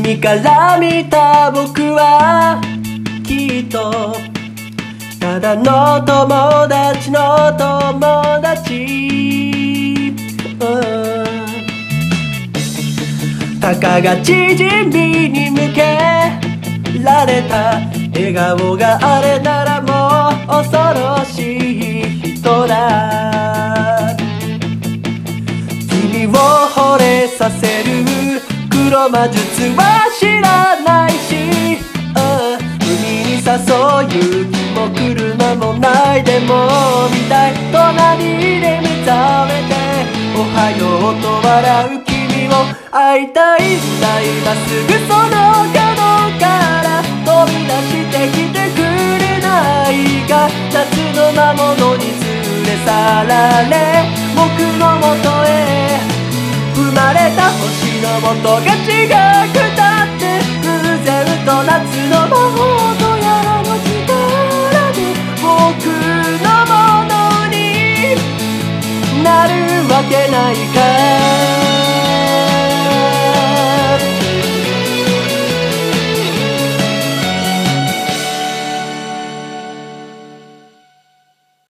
海から見た僕はきっとただの友達の友達、たかが縮みに向けられた笑顔があれならもう恐ろしい人だ。君を惚れさせる黒魔術は知らないし、海に誘う雪も車もないでも見たい。隣で目覚めておはようと笑う君を会いたいんだ。今すぐその角から飛び出してきてくれないか。夏の魔物に連れ去られ僕のもとへ生まれた星のもとが違くたって偶然と夏の魔法とやらの力で僕のものになるわけないか。